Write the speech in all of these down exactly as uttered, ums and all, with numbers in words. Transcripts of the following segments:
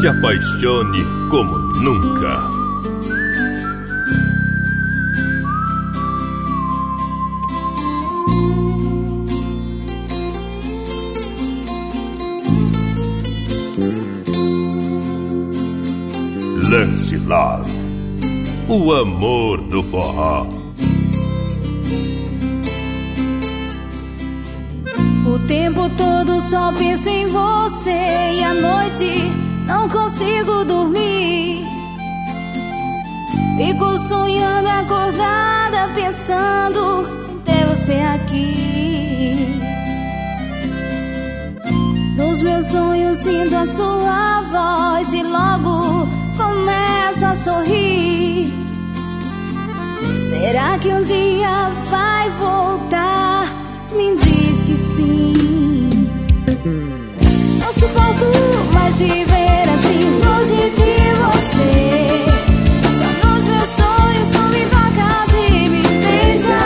se apaixone como nunca. Lance Love, o amor do forró. O tempo todo só penso em você e à noite não consigo dormir. Fico sonhando acordada pensando em ter você aqui. Nos meus sonhos sinto a sua voz e logo começo a sorrir. Será que um dia vai voltar? Me diz que sim. Não suporto mais viver assim, longe de você. Só nos meus sonhos tu me tocas e me beija.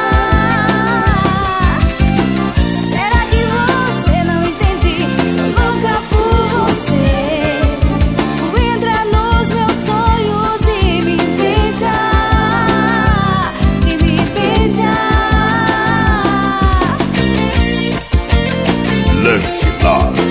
Será que você não entende? Sou louca por você. Tu entra nos meus sonhos e me beija. E me beija. Lance Love.